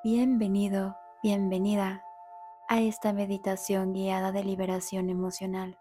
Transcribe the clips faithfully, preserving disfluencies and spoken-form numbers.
Bienvenido, bienvenida a esta meditación guiada de liberación emocional.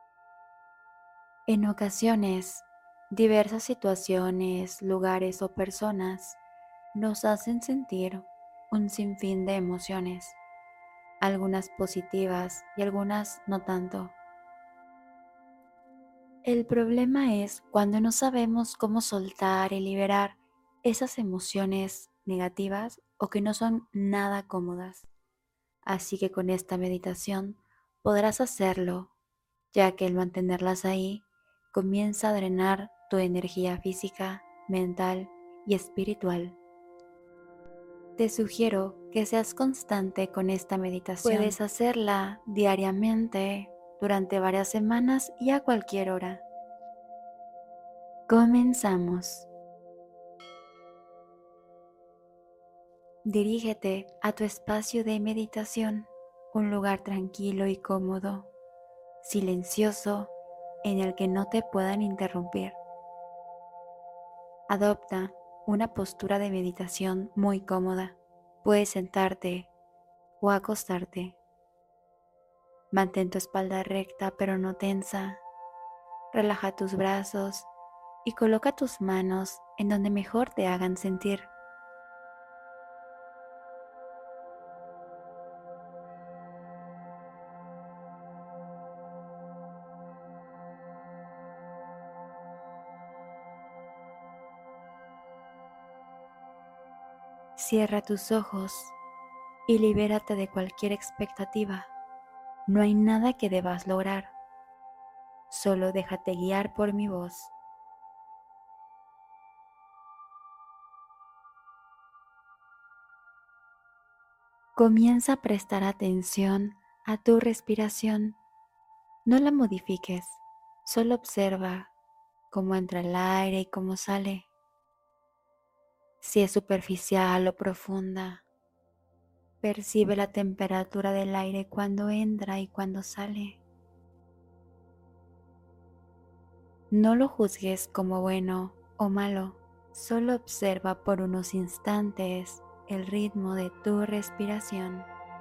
En ocasiones, diversas situaciones, lugares o personas nos hacen sentir un sinfín de emociones, algunas positivas y algunas no tanto. El problema es cuando no sabemos cómo soltar y liberar esas emociones negativas o que no son nada cómodas. Así que con esta meditación podrás hacerlo, ya que el mantenerlas ahí comienza a drenar tu energía física, mental y espiritual. Te sugiero que seas constante con esta meditación. Puedes hacerla diariamente, durante varias semanas y a cualquier hora. Comenzamos. Dirígete a tu espacio de meditación, un lugar tranquilo y cómodo, silencioso, en el que no te puedan interrumpir. Adopta una postura de meditación muy cómoda. Puedes sentarte o acostarte. Mantén tu espalda recta pero no tensa. Relaja tus brazos y coloca tus manos en donde mejor te hagan sentir. Cierra tus ojos y libérate de cualquier expectativa. No hay nada que debas lograr. Solo déjate guiar por mi voz. Comienza a prestar atención a tu respiración. No la modifiques, solo observa cómo entra el aire y cómo sale. Si es superficial o profunda, percibe la temperatura del aire cuando entra y cuando sale. No lo juzgues como bueno o malo, solo observa por unos instantes el ritmo de tu respiración.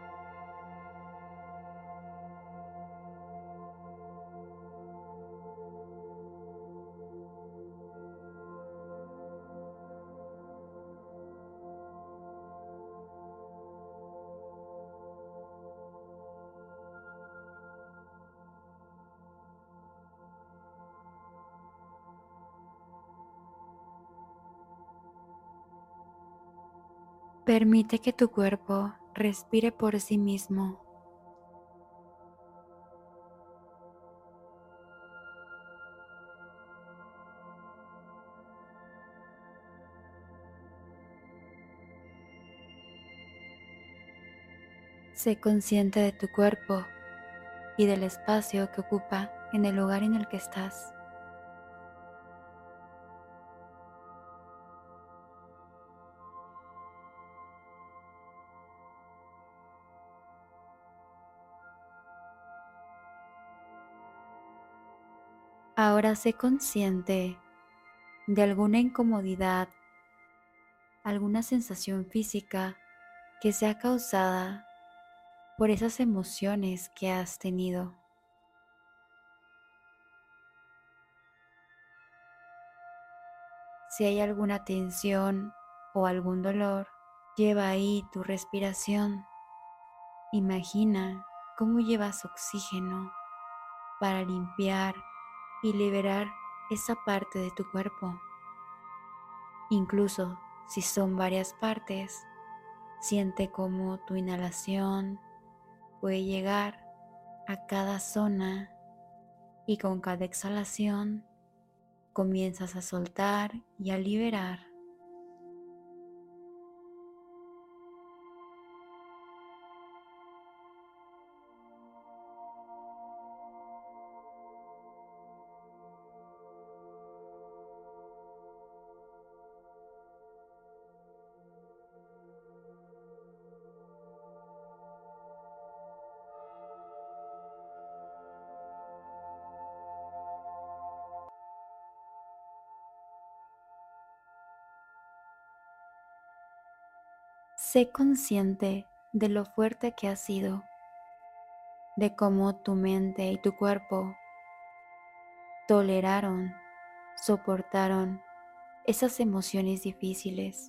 Permite que tu cuerpo respire por sí mismo. Sé consciente de tu cuerpo y del espacio que ocupa en el lugar en el que estás. Ahora sé consciente de alguna incomodidad, alguna sensación física que sea causada por esas emociones que has tenido. Si hay alguna tensión o algún dolor, lleva ahí tu respiración. Imagina cómo llevas oxígeno para limpiar y liberar esa parte de tu cuerpo. Incluso si son varias partes, siente cómo tu inhalación puede llegar a cada zona y con cada exhalación comienzas a soltar y a liberar. sé consciente de lo fuerte que has sido, de cómo tu mente y tu cuerpo toleraron, soportaron esas emociones difíciles.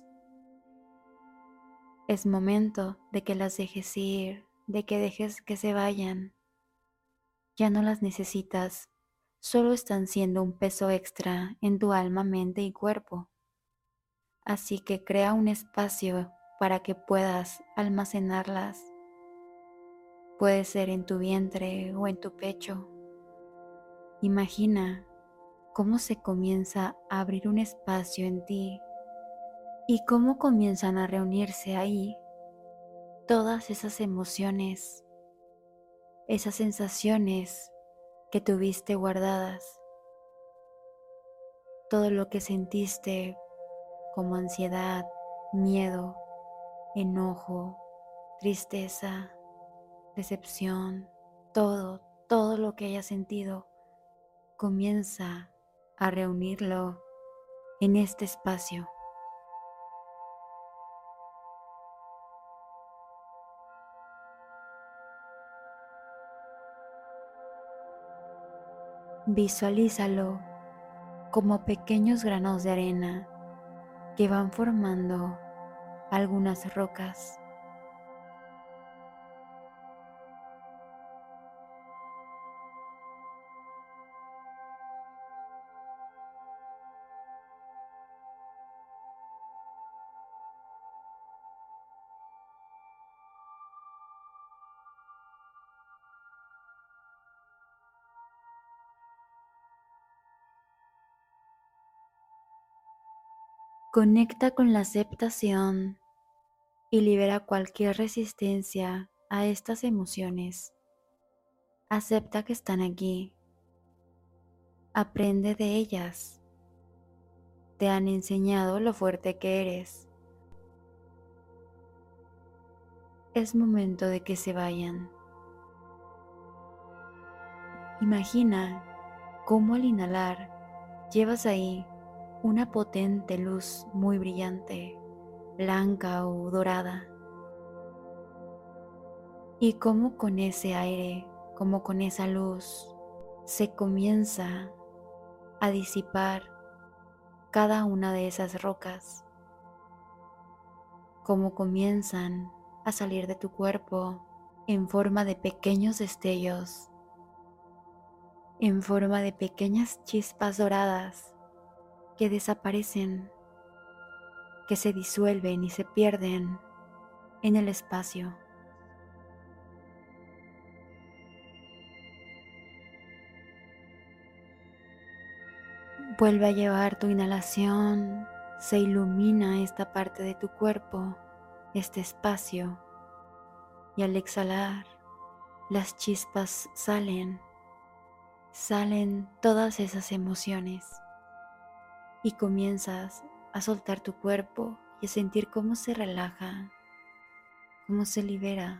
Es momento de que las dejes ir, de que dejes que se vayan. Ya no las necesitas, solo están siendo un peso extra en tu alma, mente y cuerpo. Así que crea un espacio para que puedas almacenarlas. Puede ser en tu vientre o en tu pecho. Imagina cómo se comienza a abrir un espacio en ti y cómo comienzan a reunirse ahí todas esas emociones, esas sensaciones que tuviste guardadas, todo lo que sentiste como ansiedad, miedo, enojo, tristeza, decepción, todo, todo lo que hayas sentido, comienza a reunirlo en este espacio. Visualízalo como pequeños granos de arena que van formando algunas rocas. Conecta con la aceptación y libera cualquier resistencia a estas emociones. Acepta que están aquí. Aprende de ellas. Te han enseñado lo fuerte que eres. Es momento de que se vayan. Imagina cómo al inhalar llevas ahí una potente luz muy brillante, blanca o dorada. Y cómo con ese aire, como con esa luz, se comienza a disipar cada una de esas rocas, cómo comienzan a salir de tu cuerpo en forma de pequeños destellos, en forma de pequeñas chispas doradas que desaparecen, que se disuelven y se pierden en el espacio. Vuelve a llevar tu inhalación, se ilumina esta parte de tu cuerpo, este espacio, y al exhalar, las chispas salen, salen todas esas emociones y comienzas a soltar tu cuerpo y a sentir cómo se relaja, cómo se libera.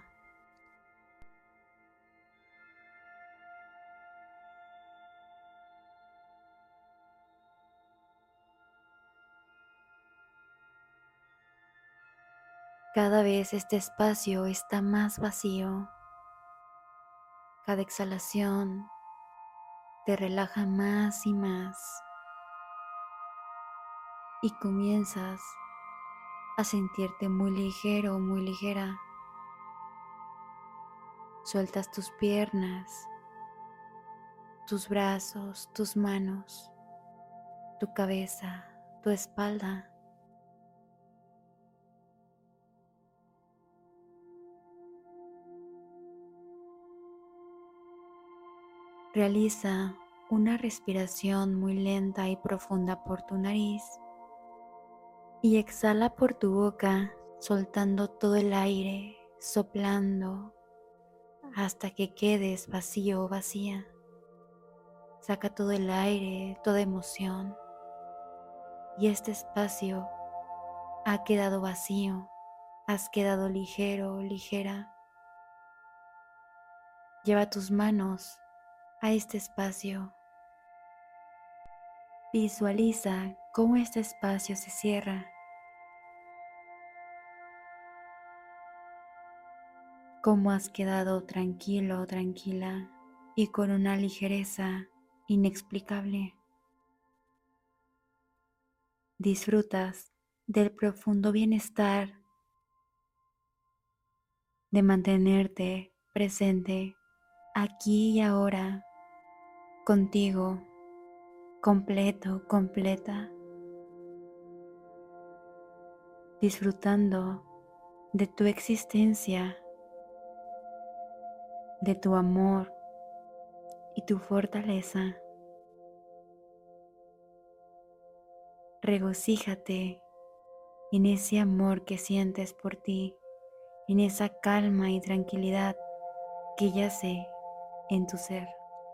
Cada vez este espacio está más vacío. Cada exhalación te relaja más y más y comienzas a sentirte muy ligero, muy ligera. Sueltas tus piernas, tus brazos, tus manos, tu cabeza, tu espalda. Realiza una respiración muy lenta y profunda por tu nariz y exhala por tu boca, soltando todo el aire, soplando hasta que quedes vacío o vacía. Saca todo el aire, toda emoción, y este espacio ha quedado vacío, has quedado ligero o ligera. Lleva tus manos a este espacio. Visualiza cómo este espacio se cierra. cómo has quedado tranquilo o tranquila y con una ligereza inexplicable. Disfrutas del profundo bienestar de mantenerte presente aquí y ahora, contigo, completo, completa, disfrutando de tu existencia, de tu amor y tu fortaleza. Regocíjate en ese amor que sientes por ti, en esa calma y tranquilidad que yace en tu ser.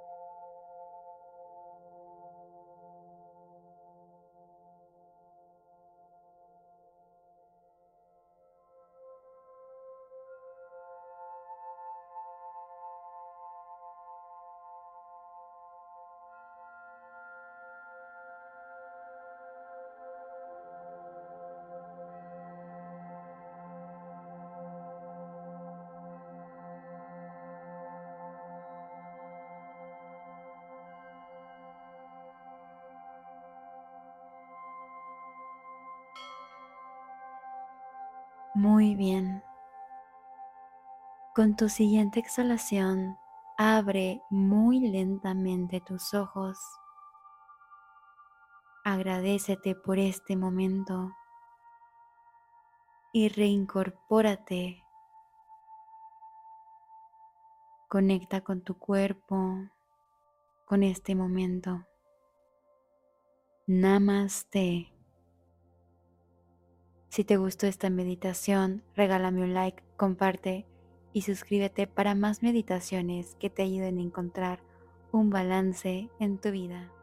Muy bien. Con tu siguiente exhalación, abre muy lentamente tus ojos. Agradécete por este momento y reincorpórate. Conecta con tu cuerpo, con este momento. Namaste. Si te gustó esta meditación, regálame un like, comparte y suscríbete para más meditaciones que te ayuden a encontrar un balance en tu vida.